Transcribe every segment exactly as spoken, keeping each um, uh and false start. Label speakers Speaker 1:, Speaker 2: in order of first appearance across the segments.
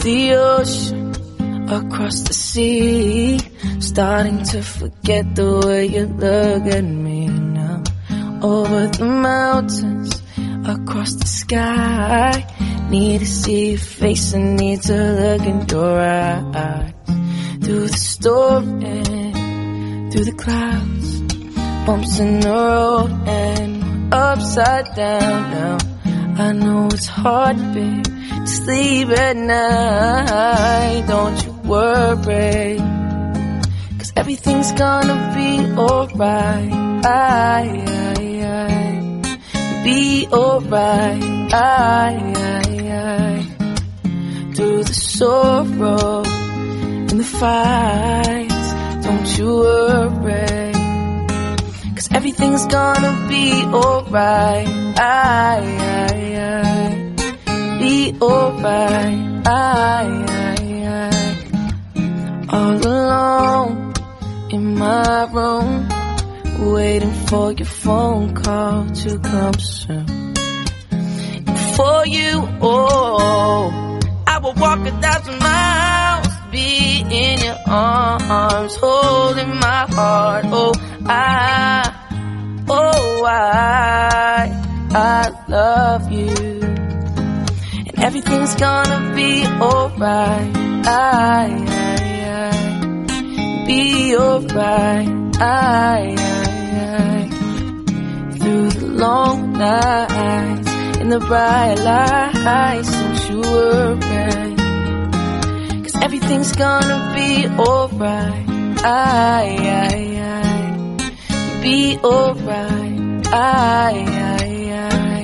Speaker 1: the ocean, across the sea, starting to forget the way you look at me now. Over the mountains, across the sky, need to see your face and need to look in your eyes. Through the storm and through the clouds, bumps in the road and we're upside down now. I know it's hard, babe, to sleep at night. Don't you worry, 'cause everything's gonna be alright. I, I, I, be alright. I, I, I, through the sorrow and the fights, don't you worry, 'cause everything's gonna be alright. I, I, I, be alright. I, I, I, all alone in my room, waiting for your phone call to come soon. And for you, oh, I will walk a thousand miles, be in your arms, holding my heart. Oh, I, oh, I, I love you, and everything's gonna be alright. I, I, I, be alright. I, I, I, through the long nights and the bright lights, don't you worry, 'cause everything's gonna be alright. I, I, I, be alright. I, I, I,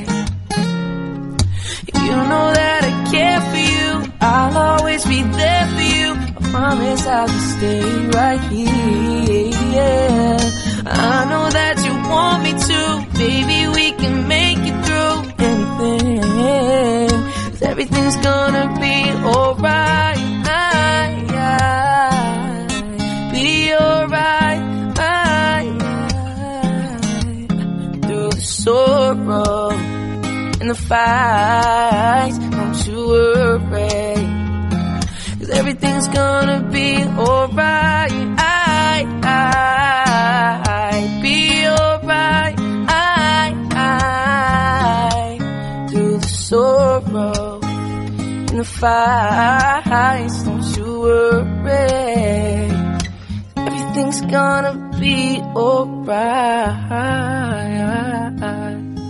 Speaker 1: you know that I care for you, I'll always be there for you. I promise I will stay right here. I know that you want me to, baby, we can make it through anything, 'cause everything's gonna be alright. I, I, be alright. I, I, through the sorrow and the fights, don't you worry, 'cause everything's gonna be alright. I, I, be alright. I, I, through the sorrow and the fights, don't you worry, everything's gonna be alright.